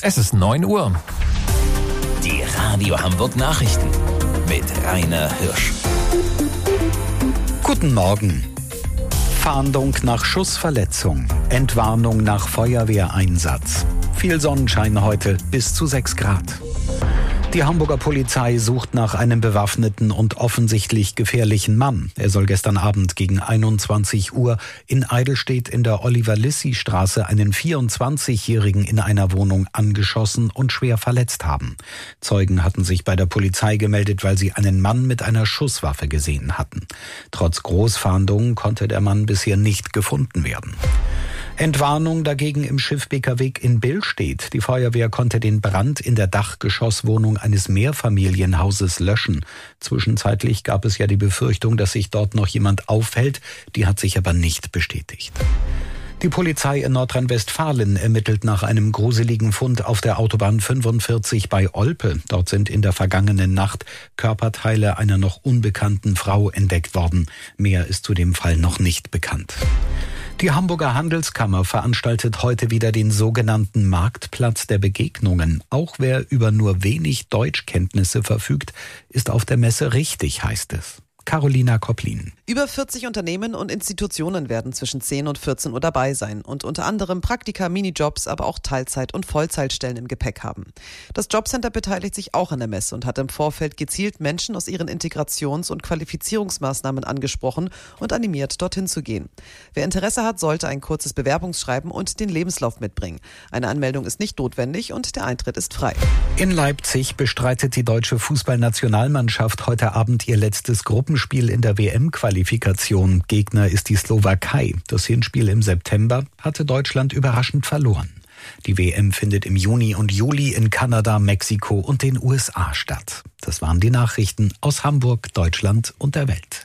Es ist 9 Uhr. Die Radio Hamburg Nachrichten mit Rainer Hirsch. Guten Morgen. Fahndung nach Schussverletzung, Entwarnung nach Feuerwehreinsatz. Viel Sonnenschein heute, bis zu 6 Grad. Die Hamburger Polizei sucht nach einem bewaffneten und offensichtlich gefährlichen Mann. Er soll gestern Abend gegen 21 Uhr in Eidelstedt in der Oliver-Lissi-Straße einen 24-Jährigen in einer Wohnung angeschossen und schwer verletzt haben. Zeugen hatten sich bei der Polizei gemeldet, weil sie einen Mann mit einer Schusswaffe gesehen hatten. Trotz Großfahndungen konnte der Mann bisher nicht gefunden werden. Entwarnung dagegen im Schiffbekerweg in Billstedt. Die Feuerwehr konnte den Brand in der Dachgeschosswohnung eines Mehrfamilienhauses löschen. Zwischenzeitlich gab es ja die Befürchtung, dass sich dort noch jemand aufhält. Die hat sich aber nicht bestätigt. Die Polizei in Nordrhein-Westfalen ermittelt nach einem gruseligen Fund auf der Autobahn 45 bei Olpe. Dort sind in der vergangenen Nacht Körperteile einer noch unbekannten Frau entdeckt worden. Mehr ist zu dem Fall noch nicht bekannt. Die Hamburger Handelskammer veranstaltet heute wieder den sogenannten Marktplatz der Begegnungen. Auch wer über nur wenig Deutschkenntnisse verfügt, ist auf der Messe richtig, heißt es. Carolina Kopplin. Über 40 Unternehmen und Institutionen werden zwischen 10 und 14 Uhr dabei sein und unter anderem Praktika, Minijobs, aber auch Teilzeit- und Vollzeitstellen im Gepäck haben. Das Jobcenter beteiligt sich auch an der Messe und hat im Vorfeld gezielt Menschen aus ihren Integrations- und Qualifizierungsmaßnahmen angesprochen und animiert, dorthin zu gehen. Wer Interesse hat, sollte ein kurzes Bewerbungsschreiben und den Lebenslauf mitbringen. Eine Anmeldung ist nicht notwendig und der Eintritt ist frei. In Leipzig bestreitet die deutsche Fußballnationalmannschaft heute Abend ihr letztes Gruppenspiel in der WM-Qualifikation. Gegner ist die Slowakei. Das Hinspiel im September hatte Deutschland überraschend verloren. Die WM findet im Juni und Juli in Kanada, Mexiko und den USA statt. Das waren die Nachrichten aus Hamburg, Deutschland und der Welt.